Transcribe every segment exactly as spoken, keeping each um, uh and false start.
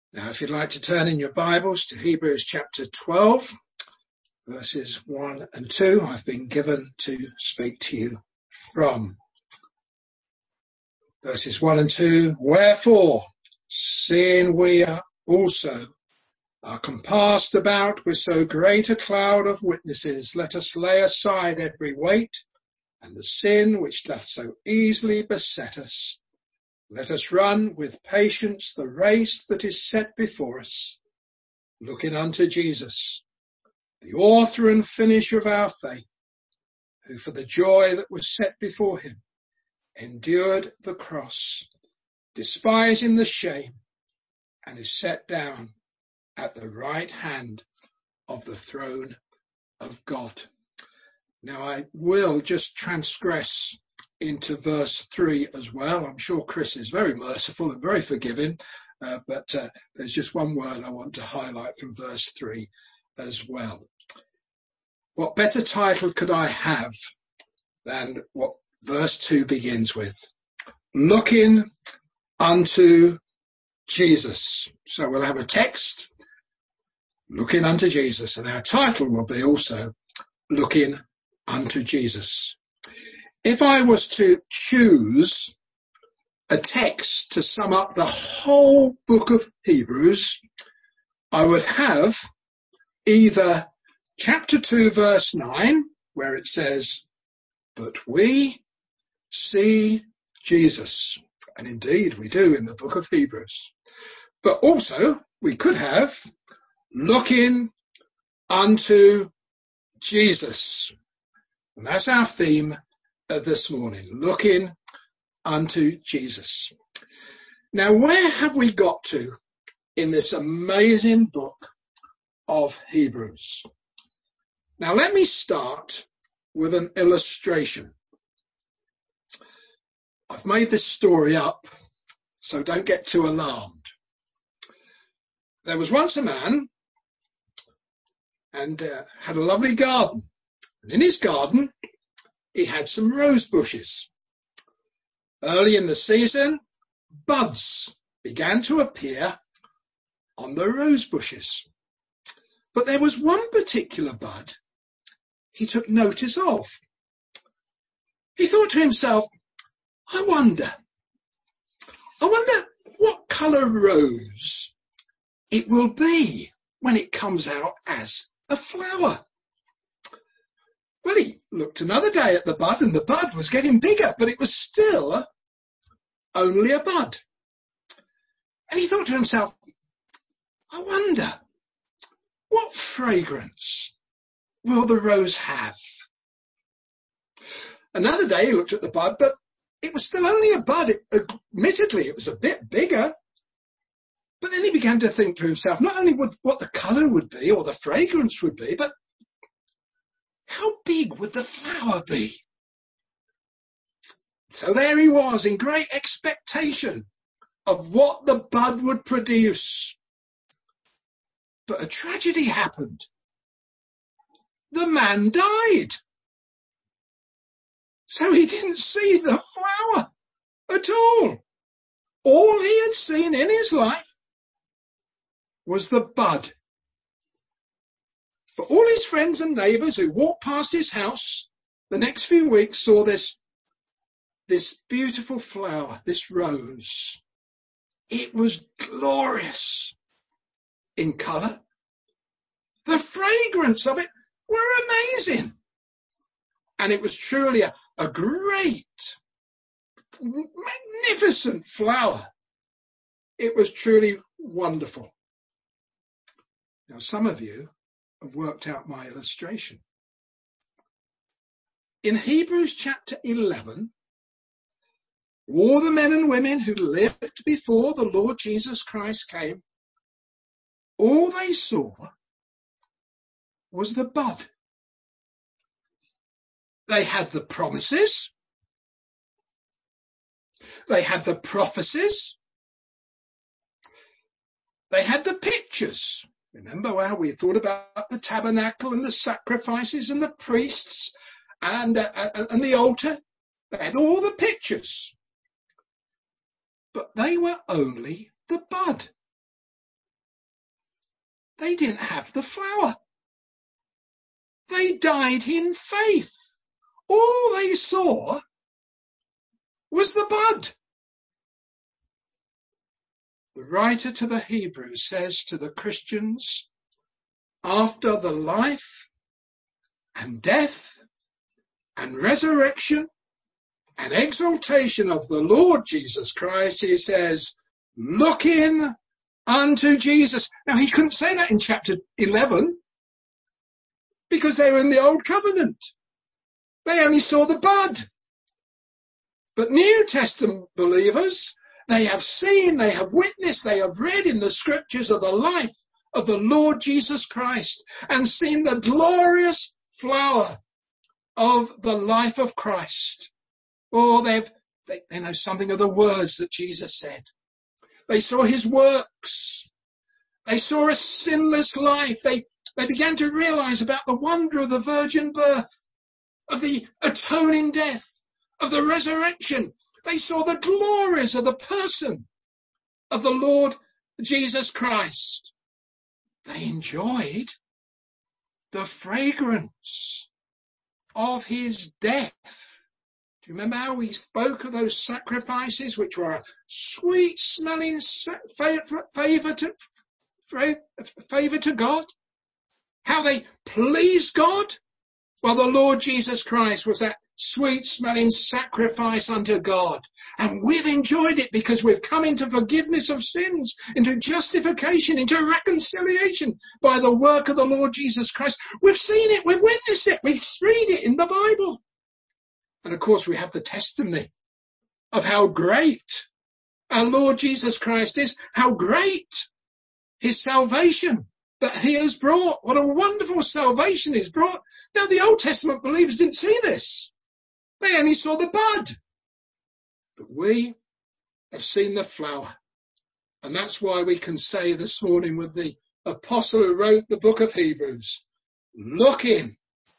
Now, if you'd like to turn in your Bibles to Hebrews chapter twelve, verses one and two, I've been given to speak to you from. Verses one and two, wherefore, seeing we are also are compassed about with so great a cloud of witnesses, let us lay aside every weight and the sin which doth so easily beset us. Let us run with patience the race that is set before us, looking unto Jesus, the author and finisher of our faith, who for the joy that was set before him endured the cross, despising the shame, and is set down at the right hand of the throne of God. Now I will just transgress into verse three as well. I'm sure Chris is very merciful and very forgiving, uh, but uh, there's just one word I want to highlight from verse three as well. What better title could I have than what verse two begins with? Looking unto Jesus. So we'll have a text, looking unto Jesus, and our title will be also looking unto Jesus. If I was to choose a text to sum up the whole book of Hebrews, I would have either chapter two, verse nine, where it says, but we see Jesus. And indeed we do in the book of Hebrews. But also we could have looking unto Jesus. And that's our theme uh, this morning, looking unto Jesus. Now, where have we got to in this amazing book of Hebrews? Now, let me start with an illustration. I've made this story up, so don't get too alarmed. There was once a man and uh, had a lovely garden. And in his garden, he had some rose bushes. Early in the season, buds began to appear on the rose bushes. But there was one particular bud he took notice of. He thought to himself, I wonder, I wonder what colour rose it will be when it comes out as a flower. Well, he looked another day at the bud, and the bud was getting bigger, but it was still only a bud. And he thought to himself, I wonder, what fragrance will the rose have? Another day he looked at the bud, but it was still only a bud. It, admittedly, it was a bit bigger. But then he began to think to himself, not only would, what the colour would be or the fragrance would be, but how big would the flower be? So there he was in great expectation of what the bud would produce. But a tragedy happened. The man died. So he didn't see the flower at all. All he had seen in his life was the bud. But all his friends and neighbours who walked past his house the next few weeks saw this, this beautiful flower, this rose. It was glorious in colour. The fragrance of it were amazing. And it was truly a, a great, magnificent flower. It was truly wonderful. Now, some of you have worked out my illustration. In Hebrews chapter eleven, all the men and women who lived before the Lord Jesus Christ came, all they saw was the bud. They had the promises. They had the prophecies. They had the pictures. Remember how we thought about the tabernacle and the sacrifices and the priests and, uh, and the altar? They had all the pictures. But they were only the bud. they didn't have the flower. They died in faith. All they saw was the bud. The writer to the Hebrews says to the Christians, after the life and death and resurrection and exaltation of the Lord Jesus Christ, he says, looking unto Jesus. Now, he couldn't say that in chapter eleven because they were in the old covenant. They only saw the bud. But New Testament believers, they have seen, they have witnessed, they have read in the scriptures of the life of the Lord Jesus Christ and seen the glorious flower of the life of Christ. Oh, they've, they, they know something of the words that Jesus said. They saw his works. They saw a sinless life. They, they began to realize about the wonder of the virgin birth, of the atoning death, of the resurrection. They saw the glories of the person of the Lord Jesus Christ. They enjoyed the fragrance of his death. Do you remember how we spoke of those sacrifices which were a sweet smelling favour to, favour to God? How they pleased God? Well, the Lord Jesus Christ was that sweet smelling sacrifice unto God. And we've enjoyed it because we've come into forgiveness of sins, into justification, into reconciliation by the work of the Lord Jesus Christ. We've seen it, we've witnessed it, we read it in the Bible. And of course we have the testimony of how great our Lord Jesus Christ is, how great his salvation that he has brought. What a wonderful salvation he's brought. Now the Old Testament believers didn't see this. They only saw the bud. But we have seen the flower. And that's why we can say this morning with the apostle who wrote the book of Hebrews, looking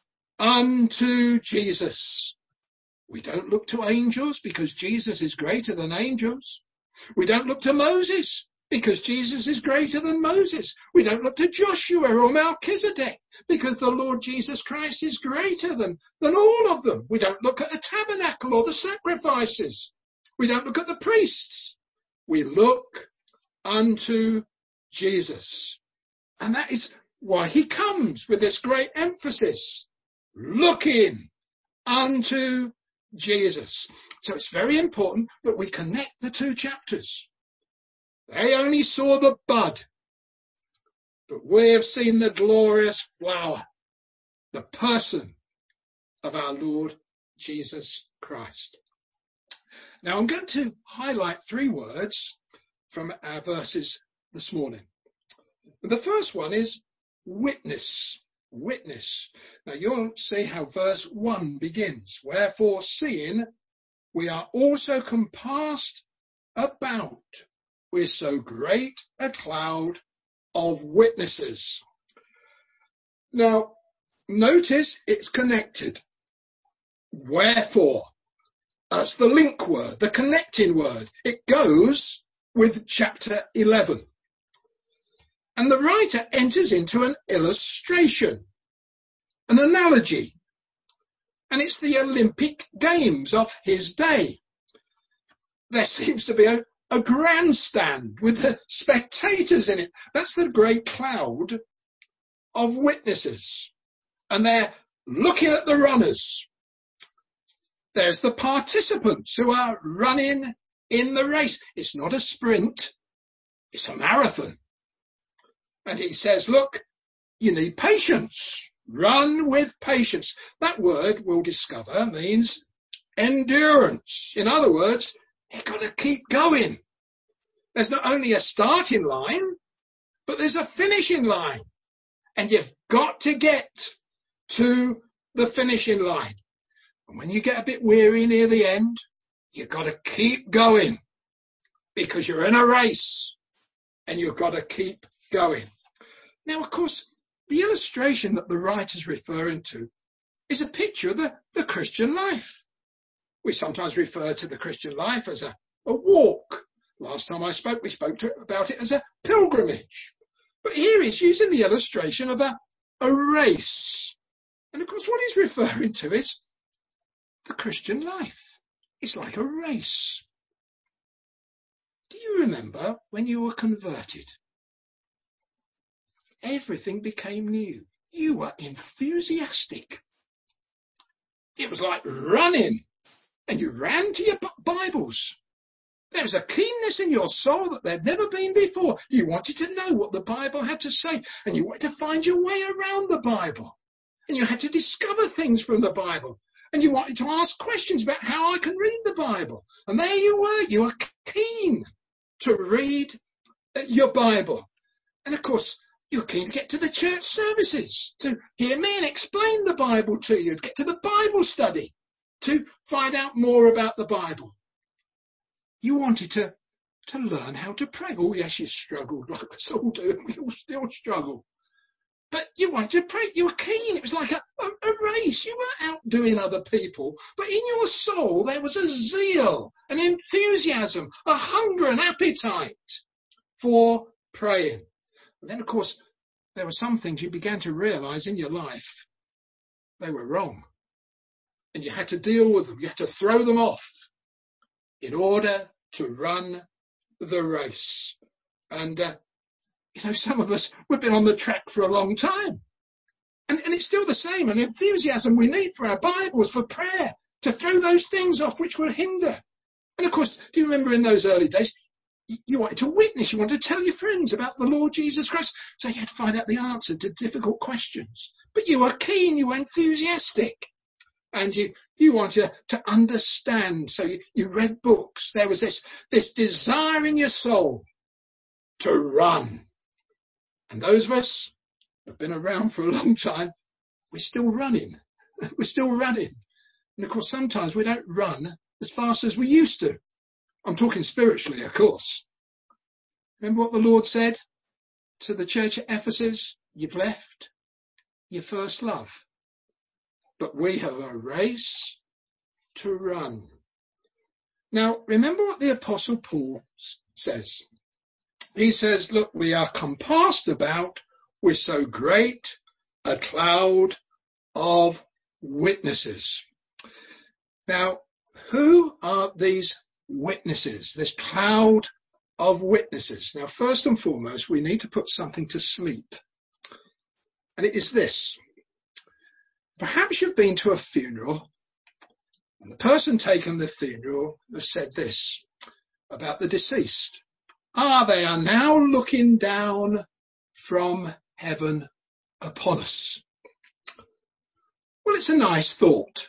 unto Jesus. We don't look to angels because Jesus is greater than angels. We don't look to Moses because Jesus is greater than Moses. We don't look to Joshua or Melchizedek because the Lord Jesus Christ is greater than, than all of them. We don't look at the tabernacle or the sacrifices. We don't look at the priests. We look unto Jesus. And that is why he comes with this great emphasis, looking unto Jesus. So it's very important that we connect the two chapters. They only saw the bud, but we have seen the glorious flower, the person of our Lord Jesus Christ. Now I'm going to highlight three words from our verses this morning. The first one is witness. Witness. Now you'll see how verse one begins. Wherefore, seeing we are also compassed about with so great a cloud of witnesses. Now, notice it's connected. Wherefore, that's the link word, the connecting word. It goes with chapter eleven. And the writer enters into an illustration, an analogy. And it's the Olympic Games of his day. There seems to be a, a grandstand with the spectators in it. That's the great cloud of witnesses. And they're looking at the runners. There's the participants who are running in the race. It's not a sprint. It's a marathon. And he says, look, you need patience. Run with patience. That word, we'll discover, means endurance. In other words, you've got to keep going. There's not only a starting line, but there's a finishing line. And you've got to get to the finishing line. And when you get a bit weary near the end, you've got to keep going because you're in a race and you've got to keep going. Now, of course, the illustration that the writer's referring to is a picture of the, the Christian life. We sometimes refer to the Christian life as a, a walk. Last time I spoke, we spoke to, about it as a pilgrimage. But here he it's using the illustration of a, a race. And of course, what he's referring to is the Christian life. It's like a race. Do you remember when you were converted? Everything became new. You were enthusiastic. It was like running, and you ran to your Bibles. There was a keenness in your soul that there'd never been before. You wanted to know what the Bible had to say, and you wanted to find your way around the Bible. And you had to discover things from the Bible. And you wanted to ask questions about how I can read the Bible. And there you were. You were keen to read your Bible. And of course, you're keen to get to the church services, to hear me and explain the Bible to you, to get to the Bible study, to find out more about the Bible. You wanted to, to learn how to pray. Oh, yes, you struggled like us all do. We all still struggle. But you wanted to pray. You were keen. It was like a, a, a race. You weren't outdoing other people. But in your soul, there was a zeal, an enthusiasm, a hunger, an appetite for praying. And then, of course, there were some things you began to realize in your life. They were wrong. And you had to deal with them. You had to throw them off in order to run the race. And, uh, you know, some of us, we've been on the track for a long time. And, and it's still the same, an enthusiasm we need for our Bibles, for prayer, to throw those things off which will hinder. And, of course, do you remember in those early days, you wanted to witness, you wanted to tell your friends about the Lord Jesus Christ. So you had to find out the answer to difficult questions. But you were keen, you were enthusiastic. And you, you wanted to, to understand. So you, you read books. There was this, this desire in your soul to run. And those of us who have been around for a long time, we're still running. We're still running. And of course, sometimes we don't run as fast as we used to. I'm talking spiritually, of course. Remember what the Lord said to the church at Ephesus? You've left your first love. But we have a race to run. Now, remember what the Apostle Paul says. He says, look, we are compassed about with so great a cloud of witnesses. Now, who are these witnesses, this cloud of witnesses? Now, first and foremost, we need to put something to sleep. And it is this. Perhaps you've been to a funeral, and the person taking the funeral has said this about the deceased. Ah, they are now looking down from heaven upon us. Well, it's a nice thought.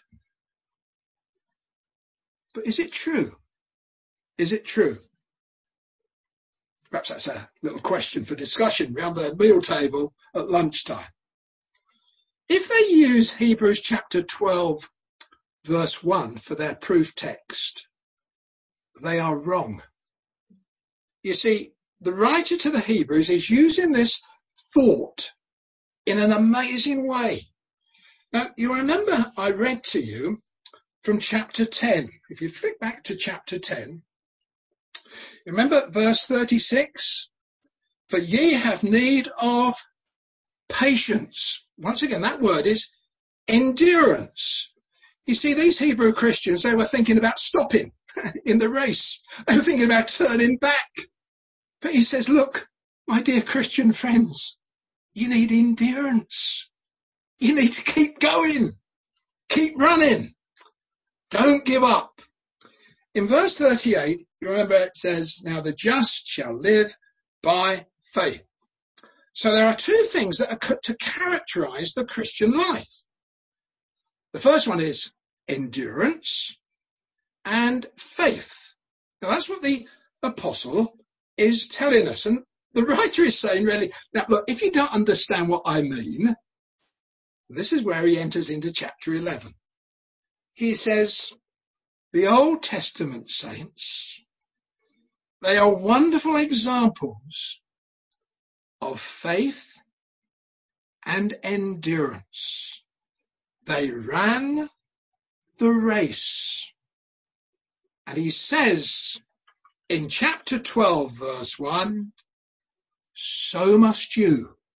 But is it true? Is it true? Perhaps that's a little question for discussion round the meal table at lunchtime. If they use Hebrews chapter twelve, verse one for their proof text, they are wrong. You see, the writer to the Hebrews is using this thought in an amazing way. Now, you remember I read to you from chapter ten. If you flick back to chapter ten, remember verse thirty-six? For ye have need of patience. Once again, that word is endurance. You see, these Hebrew Christians, they were thinking about stopping in the race. They were thinking about turning back. But he says, look, my dear Christian friends, you need endurance. You need to keep going. Keep running. Don't give up. In verse thirty-eight, you remember it says, now the just shall live by faith. So there are two things that are to characterize the Christian life. The first one is endurance and faith. Now that's what the apostle is telling us. And the writer is saying really, now look, if you don't understand what I mean, this is where he enters into chapter eleven. He says, the Old Testament saints, they are wonderful examples of faith and endurance. They ran the race. And he says in chapter twelve, verse one, so must you.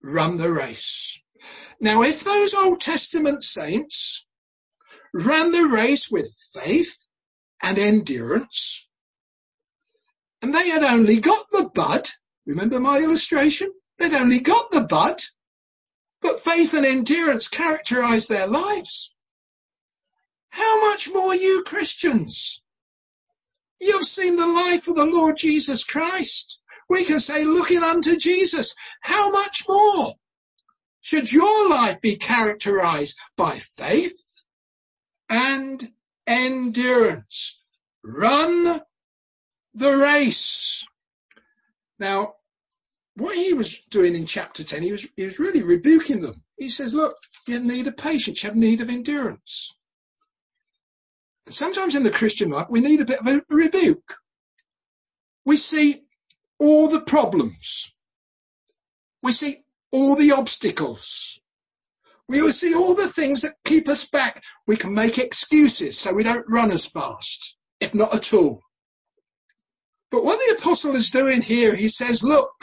run the race. Now, if those Old Testament saints ran the race with faith and endurance, and they had only got the bud, remember my illustration? They'd only got the bud, but faith and endurance characterized their lives. How much more you Christians? You've seen the life of the Lord Jesus Christ. We can say, looking unto Jesus, how much more should your life be characterized by faith and endurance? Run the race. Now, what he was doing in chapter ten, he was, he was really rebuking them. He says, look, you have need of patience, you have need of endurance. And sometimes in the Christian life, we need a bit of a rebuke. We see all the problems. We see all the obstacles. We will see all the things that keep us back. We can make excuses so we don't run as fast, if not at all. But what the apostle is doing here, he says, look,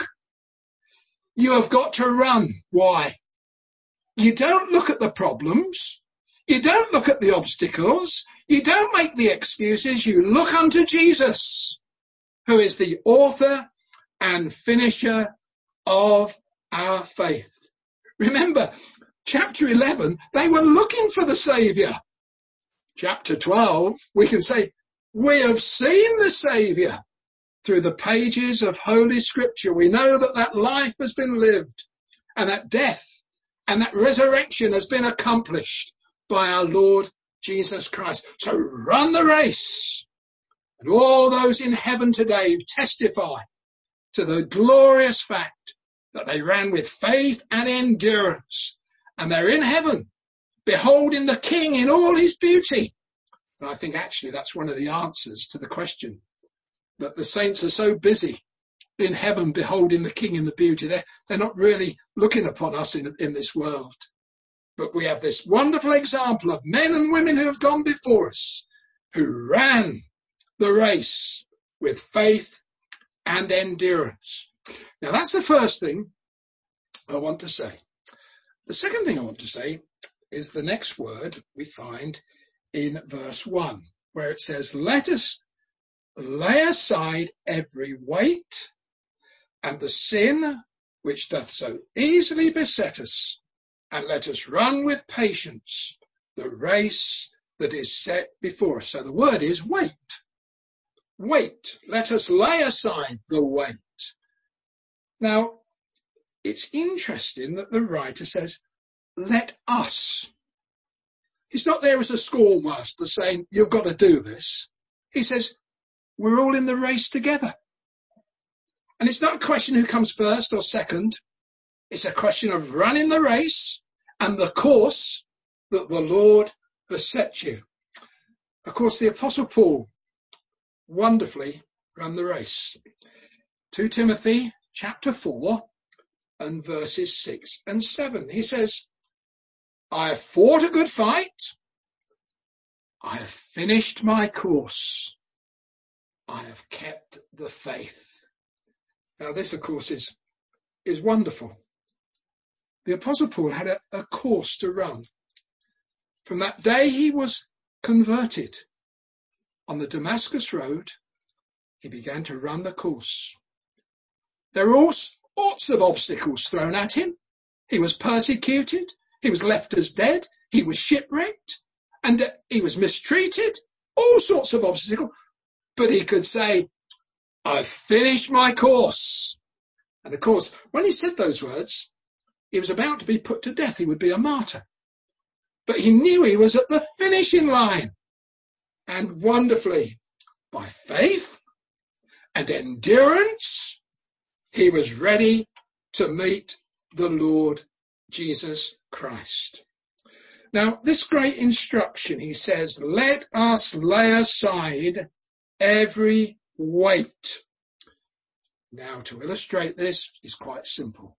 you have got to run. Why? You don't look at the problems. You don't look at the obstacles. You don't make the excuses. You look unto Jesus, who is the author and finisher of our faith. Remember, chapter eleven, they were looking for the Saviour. Chapter twelve, we can say, we have seen the Saviour through the pages of Holy Scripture. We know that that life has been lived, and that death and that resurrection has been accomplished by our Lord Jesus Christ. So run the race. And all those in heaven today testify to the glorious fact that they ran with faith and endurance. And they're in heaven, beholding the King in all his beauty. And I think actually that's one of the answers to the question, that the saints are so busy in heaven beholding the King in the beauty. They're, they're not really looking upon us in, in this world. But we have this wonderful example of men and women who have gone before us, who ran the race with faith and endurance. Now that's the first thing I want to say. The second thing I want to say is the next word we find in verse one, where it says, let us lay aside every weight and the sin which doth so easily beset us, and let us run with patience the race that is set before us. So the word is weight. Weight. Let us lay aside the weight. Now, it's interesting that the writer says, let us. He's not there as a schoolmaster saying, you've got to do this. He says, we're all in the race together. And it's not a question who comes first or second. It's a question of running the race and the course that the Lord has set you. Of course, the Apostle Paul wonderfully ran the race. Second Timothy chapter four and verses six and seven. He says, I have fought a good fight. I have finished my course. I have kept the faith. Now this, of course, is, is wonderful. The Apostle Paul had a, a course to run. From that day he was converted on the Damascus road, he began to run the course. There were all sorts of obstacles thrown at him. He was persecuted. He was left as dead. He was shipwrecked, and he was mistreated. All sorts of obstacles. But he could say, I've finished my course. And of course, when he said those words, he was about to be put to death. He would be a martyr. But he knew he was at the finishing line. And wonderfully, by faith and endurance, he was ready to meet the Lord Jesus Christ. Now, this great instruction, he says, let us lay aside every weight. Now, to illustrate this is quite simple.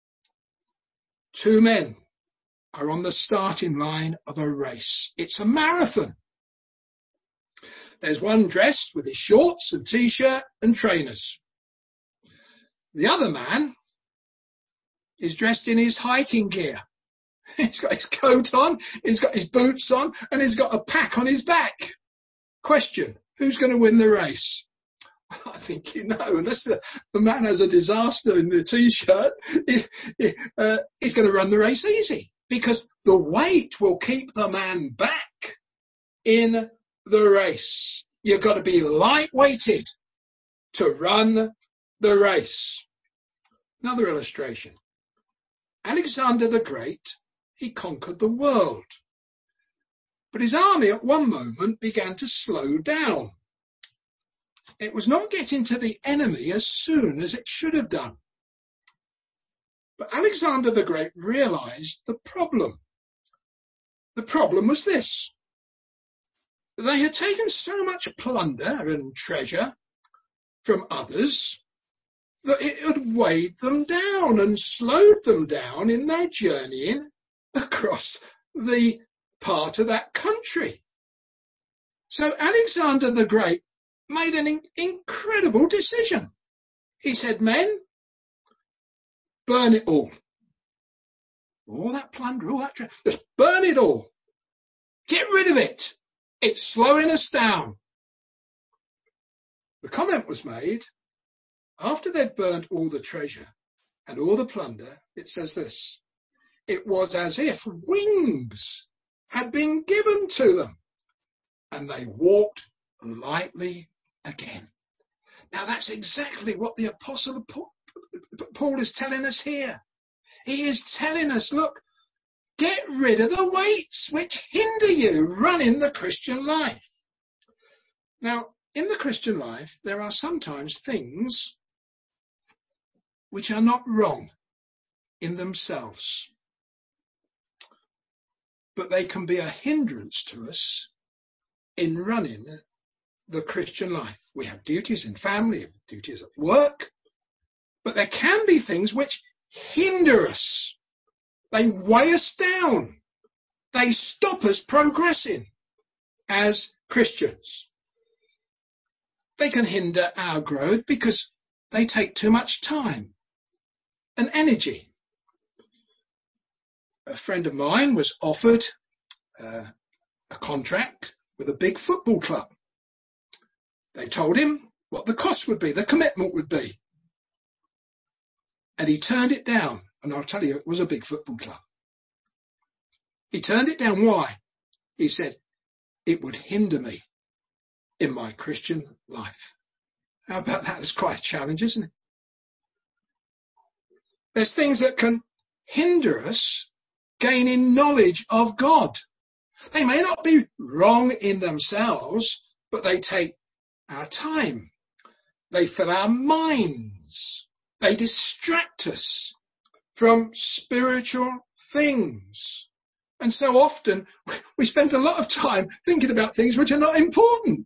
Two men are on the starting line of a race. It's a marathon. There's one dressed with his shorts and t-shirt and trainers. The other man He's dressed in his hiking gear. He's got his coat on, he's got his boots on, and he's got a pack on his back. Question, who's going to win the race? I think you know, unless the, the man has a disaster in the T-shirt, he, he, uh, he's going to run the race easy, because the weight will keep the man back in the race. You've got to be light-weighted to run the race. Another illustration. Alexander the Great, he conquered the world. But his army at one moment began to slow down. It was not getting to the enemy as soon as it should have done. But Alexander the Great realized the problem. The problem was this. They had taken so much plunder and treasure from others that it had weighed them down and slowed them down in their journeying across the part of that country. So Alexander the Great made an in- incredible decision. He said, men, burn it all. All that plunder, all that treasure, just burn it all. Get rid of it. It's slowing us down. The comment was made, after they'd burnt all the treasure and all the plunder, it says this, it was as if wings had been given to them, and they walked lightly again. Now that's exactly what the Apostle Paul is telling us here. He is telling us, look, get rid of the weights which hinder you running the Christian life. Now, in the Christian life, there are sometimes things which are not wrong in themselves, but they can be a hindrance to us in running the Christian life. We have duties in family, duties at work, but there can be things which hinder us. They weigh us down. They stop us progressing as Christians. They can hinder our growth because they take too much time and energy. A friend of mine was offered uh, a contract with a big football club. They told him what the cost would be, the commitment would be. And he turned it down. And I'll tell you, it was a big football club. He turned it down. Why? He said, it would hinder me in my Christian life. How about that? It's quite a challenge, isn't it? There's things that can hinder us gaining knowledge of God. They may not be wrong in themselves, but they take our time. They fill our minds. They distract us from spiritual things. And so often we spend a lot of time thinking about things which are not important.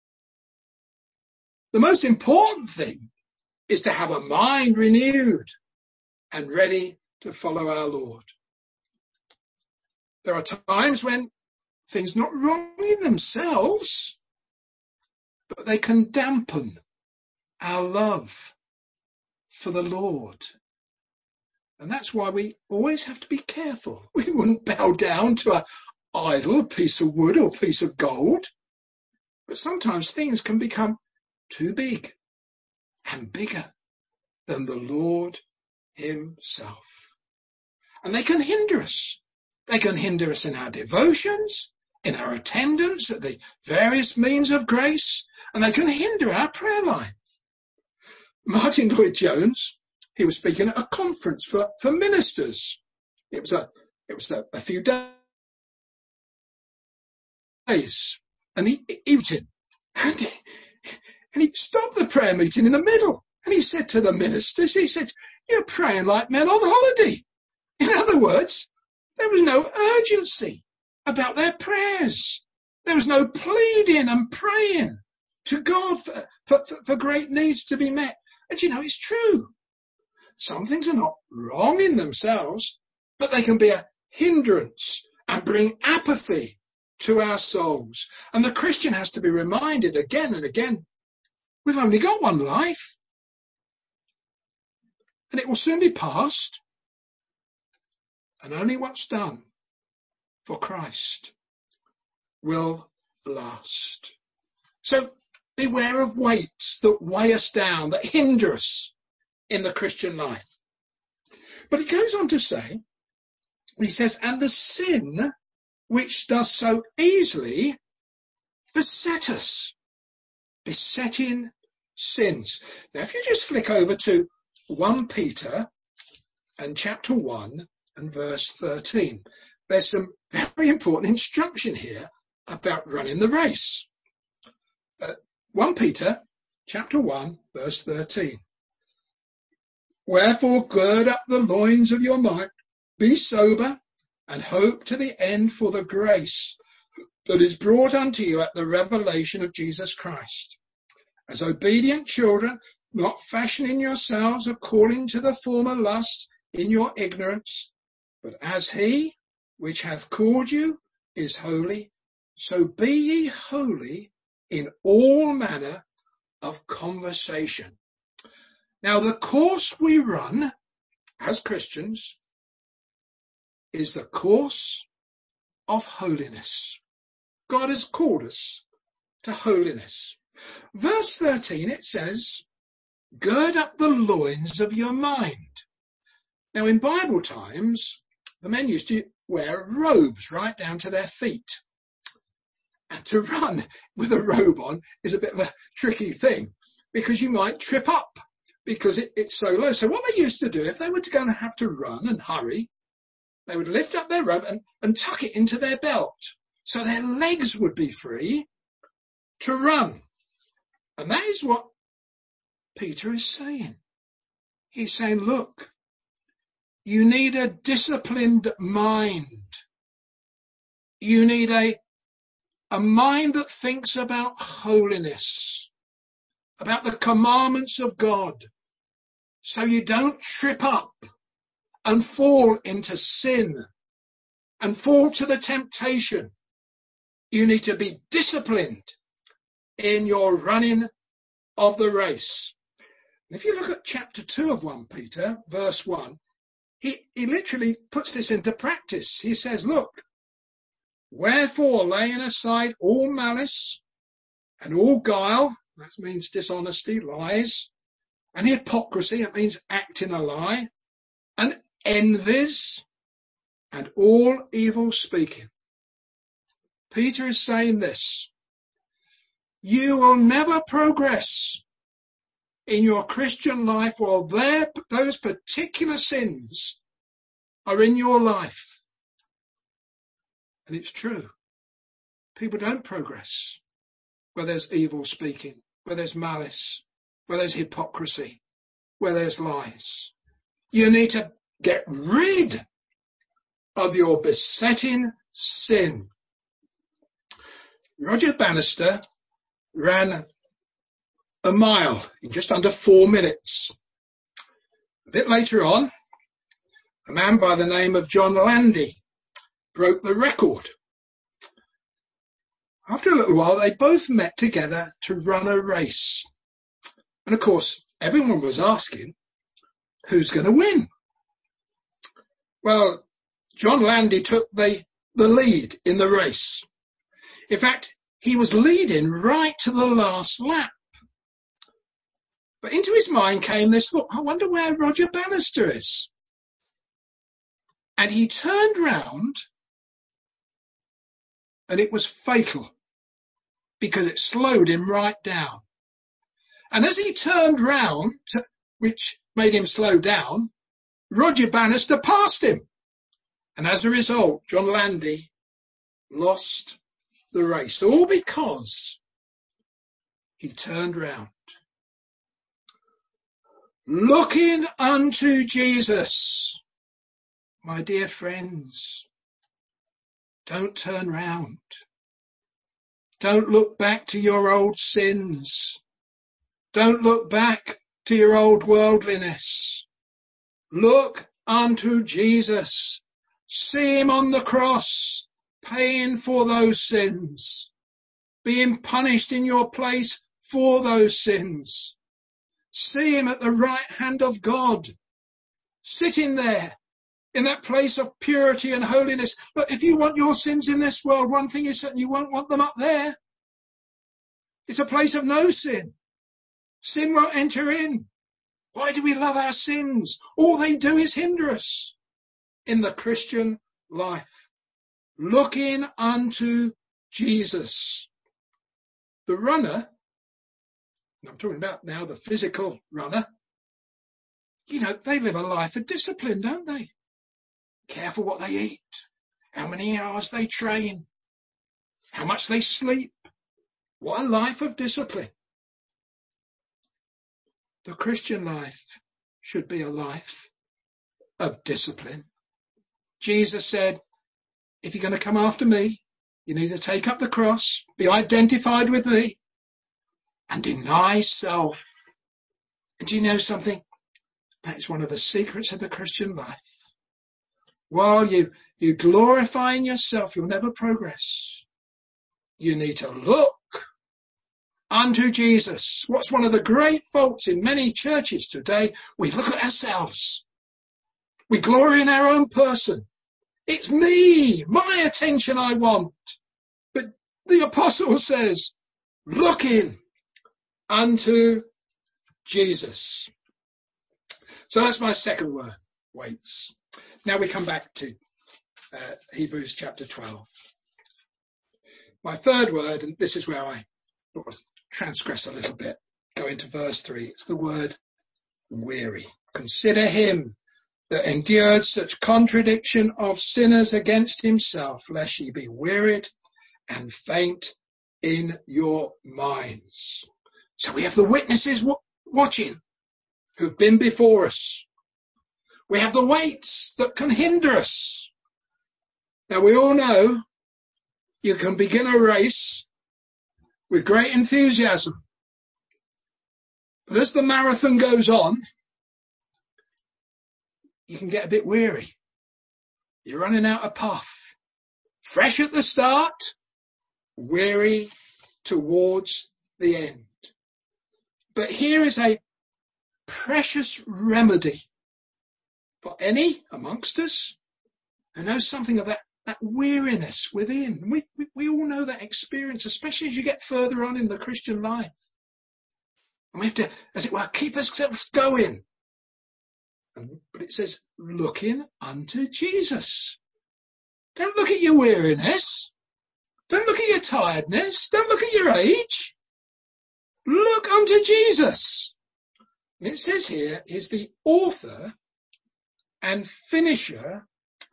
The most important thing is to have a mind renewed and ready to follow our Lord. There are times when things are not wrong in themselves, but they can dampen our love for the Lord. And that's why we always have to be careful. We wouldn't bow down to an idol, a piece of wood or a piece of gold. But sometimes things can become too big and bigger than the Lord himself. And they can hinder us. They can hinder us in our devotions, in our attendance at the various means of grace, and they can hinder our prayer life. Martin Lloyd-Jones, he was speaking at a conference for, for ministers. It was a, it was a, a few days, and he, he was in, and he, and he stopped the prayer meeting in the middle, and he said to the ministers, he said, you're praying like men on holiday. In other words, there was no urgency about their prayers. There was no pleading and praying to God for, for, for great needs to be met. And you know, it's true. Some things are not wrong in themselves, but they can be a hindrance and bring apathy to our souls. And the Christian has to be reminded again and again, we've only got one life. And it will soon be past. and only what's done for Christ will last. So beware of weights that weigh us down, that hinder us in the Christian life. But he goes on to say, he says, and the sin which does so easily beset us, besetting sins. Now, if you just flick over to First Peter and chapter one and verse thirteen, there's some very important instruction here about running the race. Uh, First Peter chapter one verse thirteen. Wherefore gird up the loins of your mind, be sober, and hope to the end for the grace that is brought unto you at the revelation of Jesus Christ. As obedient children, not fashioning yourselves according to the former lusts in your ignorance, but as he which hath called you is holy, so be ye holy in all manner of conversation. Now, the course we run as Christians is the course of holiness. God has called us to holiness. Verse thirteen, it says, gird up the loins of your mind. Now, in Bible times, the men used to wear robes right down to their feet. And to run with a robe on is a bit of a tricky thing, because you might trip up because it, it's so low. So what they used to do, if they were going to have to run and hurry, they would lift up their robe and, and tuck it into their belt so their legs would be free to run. And that is what Peter is saying. He's saying, look, you need a disciplined mind. You need a, a mind that thinks about holiness, about the commandments of God, so you don't trip up and fall into sin and fall to the temptation. You need to be disciplined in your running of the race. And if you look at chapter two of First Peter, verse one, he, he literally puts this into practice. He says, look, wherefore laying aside all malice and all guile, that means dishonesty, lies, and hypocrisy, it means acting a lie, and envies, and all evil speaking. Peter is saying this: you will never progress in your Christian life while there, those particular sins are in your life. And it's true. People don't progress where there's evil speaking, where there's malice, where there's hypocrisy, where there's lies. You need to get rid of your besetting sin. Roger Bannister ran a mile in just under four minutes. A bit later on, a man by the name of John Landy broke the record. After a little while, they both met together to run a race. And of course, everyone was asking, who's going to win? Well, John Landy took the, the lead in the race. In fact, he was leading right to the last lap. But into his mind came this thought, I wonder where Roger Bannister is. And he turned round, and it was fatal, because it slowed him right down. And as he turned round, to, which made him slow down, Roger Bannister passed him. And as a result, John Landy lost the race, all because he turned round. Looking unto Jesus, my dear friends, don't turn round. Don't look back to your old sins. Don't look back to your old worldliness. Look unto Jesus. See him on the cross, paying for those sins, being punished in your place for those sins. See him at the right hand of God, sitting there, in that place of purity and holiness. But if you want your sins in this world, one thing is certain, you won't want them up there. It's a place of no sin. Sin won't enter in. Why do we love our sins? All they do is hinder us in the Christian life. Looking unto Jesus. The runner, and I'm talking about now the physical runner, you know, they live a life of discipline, don't they? Careful what they eat, how many hours they train, how much they sleep. What a life of discipline. The Christian life should be a life of discipline. Jesus said, if you're going to come after me, you need to take up the cross, be identified with me, and deny self. And do you know something? That is one of the secrets of the Christian life. While you, you glorify in yourself, you'll never progress. You need to look unto Jesus. What's one of the great faults in many churches today? We look at ourselves. We glory in our own person. It's me, my attention I want. But the apostle says, looking unto Jesus. So that's my second word, weights. Now we come back to uh, Hebrews chapter twelve. My third word, and this is where I sort of transgress a little bit, go into verse three. It's the word weary. Consider him that endured such contradiction of sinners against himself, lest ye be wearied and faint in your minds. So we have the witnesses w- watching who've been before us. We have the weights that can hinder us. Now we all know you can begin a race with great enthusiasm. But as the marathon goes on, you can get a bit weary. You're running out of puff. Fresh at the start, weary towards the end. But here is a precious remedy for any amongst us who knows something of that, that weariness within. We, we, we all know that experience, especially as you get further on in the Christian life. And we have to, as it were, keep ourselves going. And, but it says, looking unto Jesus. Don't look at your weariness. Don't look at your tiredness. Don't look at your age. Look unto Jesus. And it says here, he's the author and finisher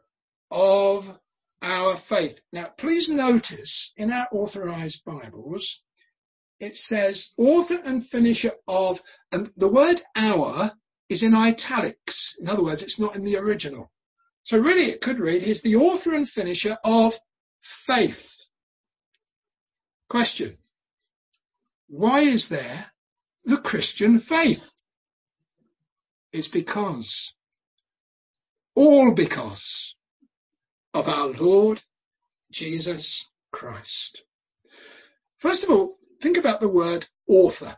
of our faith. Now, please notice in our authorized Bibles, it says author and finisher of, and the word our is in italics. In other words, it's not in the original. So really it could read, he's the author and finisher of faith. Question. Why is there the Christian faith? It's because, all because of our Lord Jesus Christ. First of all, think about the word author.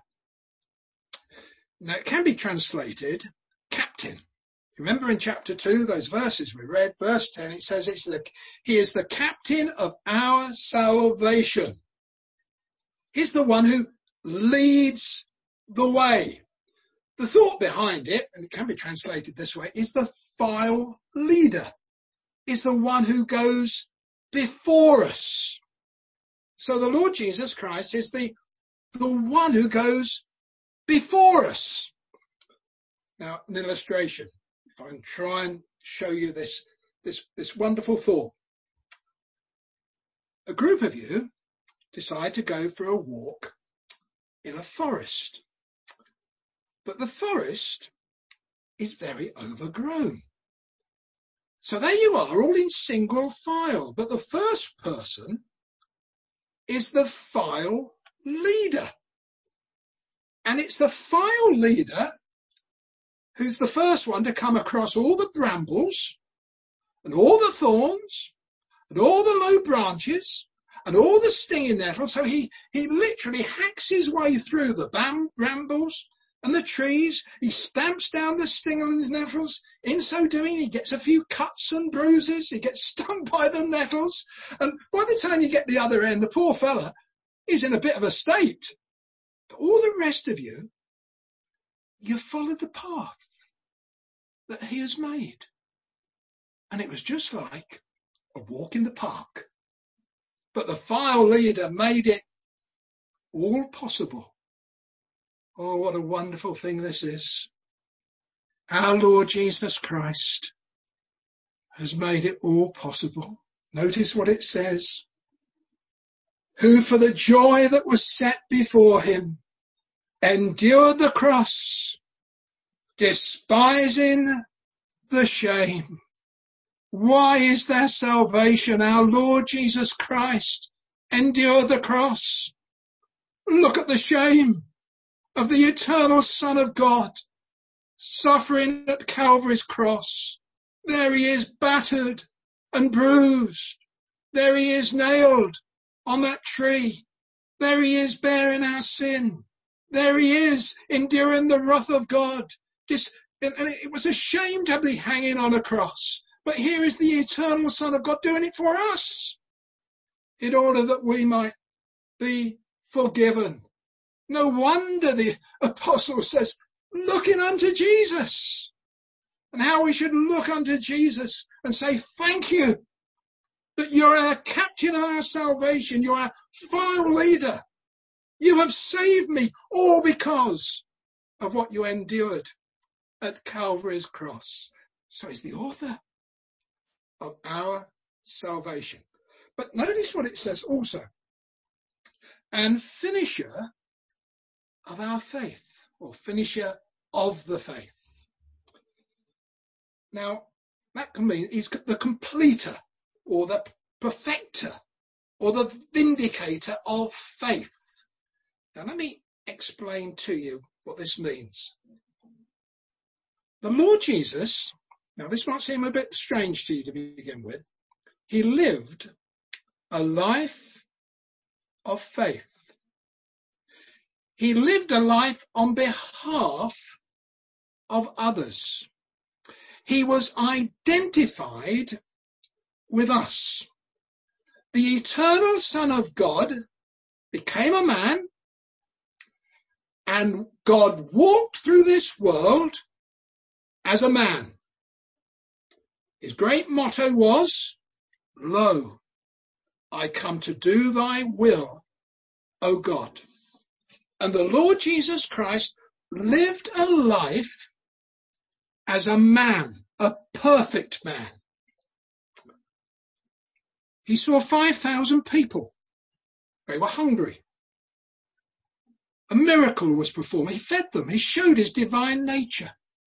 Now, it can be translated captain. Remember in chapter two, those verses we read, verse ten, it says it's the, he is the captain of our salvation. He's the one who leads the way. The thought behind it, and it can be translated this way, is the file leader, is the one who goes before us. So the Lord Jesus Christ is the, the one who goes before us. Now, an illustration. If I can try and show you this, this, this wonderful thought. A group of you decide to go for a walk in a forest. But the forest is very overgrown. So there you are, all in single file. But the first person is the file leader. And it's the file leader who's the first one to come across all the brambles and all the thorns and all the low branches and all the stinging nettles. So he, he literally hacks his way through the bam, brambles and the trees. He stamps down the sting on his nettles. In so doing, he gets a few cuts and bruises. He gets stung by the nettles. And by the time you get the other end, the poor fella is in a bit of a state. But all the rest of you, you followed the path that he has made. And it was just like a walk in the park. But the file leader made it all possible. Oh, what a wonderful thing this is. Our Lord Jesus Christ has made it all possible. Notice what it says. Who for the joy that was set before him endured the cross, despising the shame. Why is there salvation? Our Lord Jesus Christ endured the cross. Look at the shame of the eternal Son of God suffering at Calvary's cross. There he is, battered and bruised. There he is, nailed on that tree. There he is, bearing our sin. There he is, enduring the wrath of God. This, and it was a shame to be hanging on a cross. But here is the eternal Son of God doing it for us, in order that we might be forgiven. No wonder the apostle says, looking unto Jesus, and how we should look unto Jesus and say, thank you that you're our captain of our salvation. You're our file leader. You have saved me, all because of what you endured at Calvary's cross. So he's the author of our salvation. But notice what it says also. And finisher of our faith, or finisher of the faith. Now, that can mean he's the completer, or the perfecter, or the vindicator of faith. Now, let me explain to you what this means. The Lord Jesus, now this might seem a bit strange to you to begin with, he lived a life of faith. He lived a life on behalf of others. He was identified with us. The eternal Son of God became a man, and God walked through this world as a man. His great motto was, Lo, I come to do thy will, O God. And the Lord Jesus Christ lived a life as a man, a perfect man. He saw five thousand people. They were hungry. A miracle was performed. He fed them. He showed his divine nature.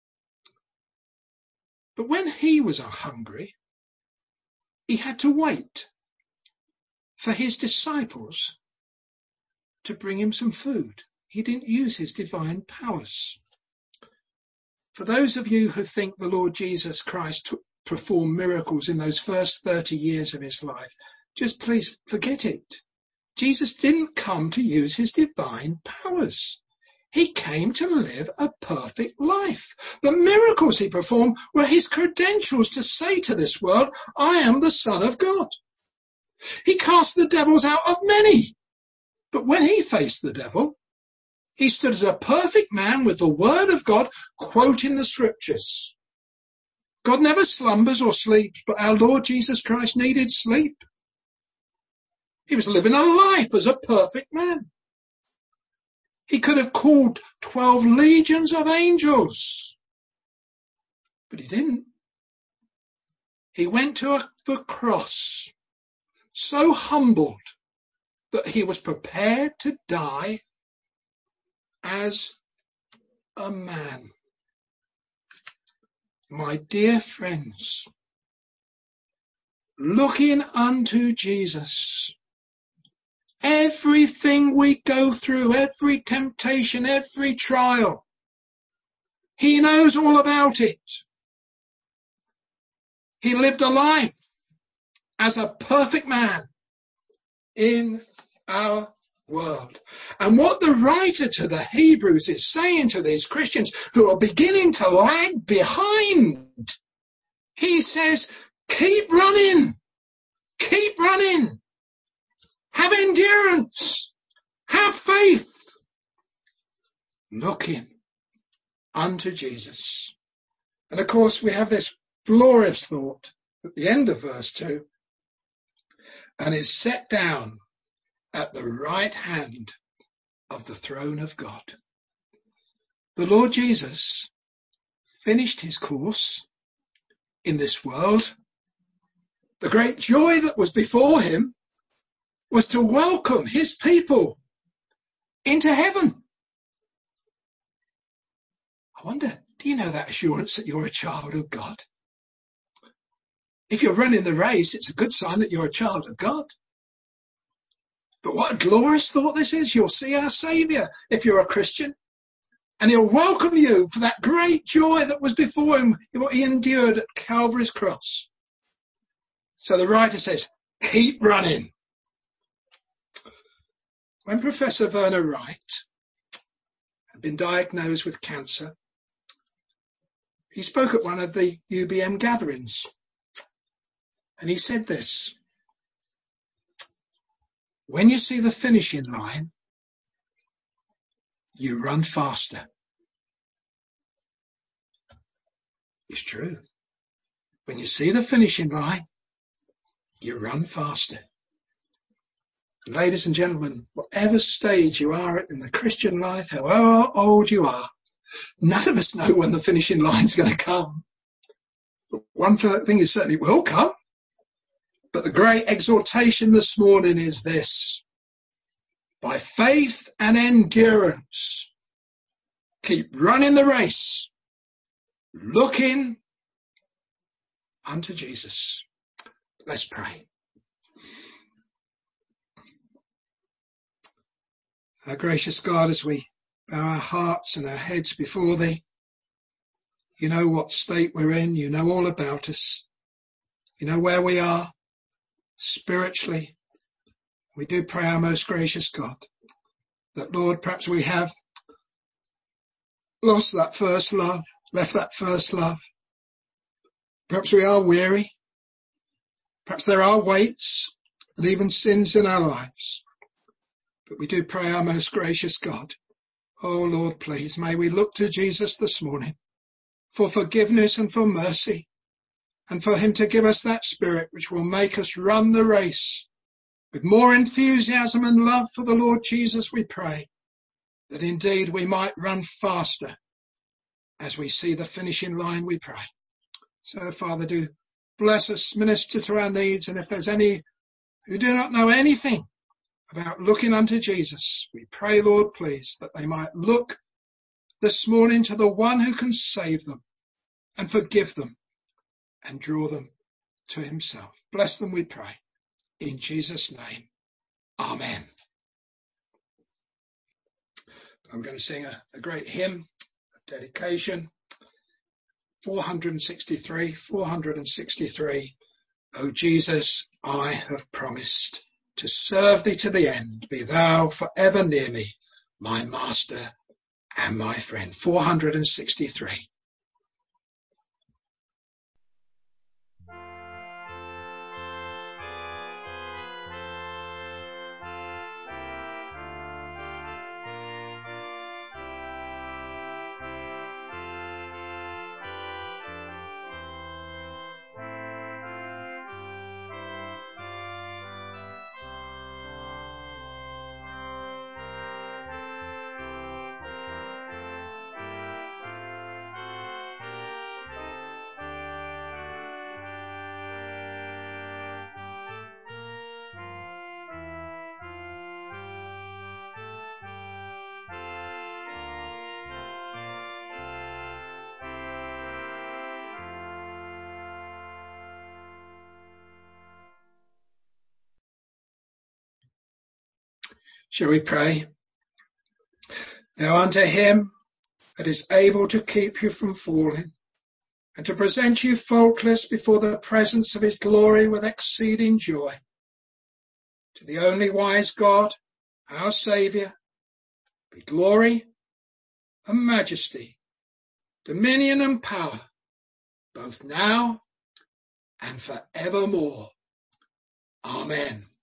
But when he was hungry, he had to wait for his disciples to bring him some food. He didn't use his divine powers. For those of you who think the Lord Jesus Christ took, performed miracles in those first thirty years of his life, just please forget it. Jesus didn't come to use his divine powers. He came to live a perfect life. The miracles he performed were his credentials to say to this world, I am the Son of God. He cast the devils out of many. But when he faced the devil, he stood as a perfect man with the word of God, quoting the scriptures. God never slumbers or sleeps, but our Lord Jesus Christ needed sleep. He was living a life as a perfect man. He could have called twelve legions of angels, but he didn't. He went to a, the cross, so humbled that he was prepared to die as a man. My dear friends, looking unto Jesus, everything we go through, every temptation, every trial, he knows all about it. He lived a life as a perfect man in our world. And what the writer to the Hebrews is saying to these Christians who are beginning to lag behind, he says, keep running, keep running, have endurance, have faith, looking unto Jesus. And of course we have this glorious thought at the end of verse two, and is set down at the right hand of the throne of God. The Lord Jesus finished his course in this world. The great joy that was before him was to welcome his people into heaven. I wonder, do you know that assurance that you're a child of God? If you're running the race, it's a good sign that you're a child of God. But what a glorious thought this is. You'll see our Saviour if you're a Christian. And he'll welcome you for that great joy that was before him, what he endured at Calvary's cross. So the writer says, keep running. When Professor Werner Wright had been diagnosed with cancer, he spoke at one of the U B M gatherings. And he said this: when you see the finishing line, you run faster. It's true. When you see the finishing line, you run faster. And ladies and gentlemen, whatever stage you are at in the Christian life, however old you are, none of us know when the finishing line's going to come. But one thing is certain, it will come. But the great exhortation this morning is this: by faith and endurance, keep running the race, looking unto Jesus. Let's pray. Our gracious God, as we bow our hearts and our heads before thee, you know what state we're in. You know all about us. You know where we are spiritually. We do pray, our most gracious God, that, Lord, perhaps we have lost that first love, left that first love. Perhaps we are weary. Perhaps there are weights and even sins in our lives. But we do pray, our most gracious God, oh Lord, please, may we look to Jesus this morning for forgiveness and for mercy, and for him to give us that spirit which will make us run the race with more enthusiasm and love for the Lord Jesus. We pray that indeed we might run faster as we see the finishing line, we pray. So, Father, do bless us, minister to our needs, and if there's any who do not know anything about looking unto Jesus, we pray, Lord, please, that they might look this morning to the one who can save them and forgive them and draw them to himself. Bless them, we pray. In Jesus' name, amen. I'm going to sing a, a great hymn of dedication, four sixty-three, four sixty-three. O Jesus, I have promised to serve thee to the end. Be thou forever near me, my master and my friend. four sixty-three. Shall we pray? Now unto him that is able to keep you from falling, and to present you faultless before the presence of his glory with exceeding joy, to the only wise God, our Saviour, be glory and majesty, dominion and power, both now and forevermore. Amen.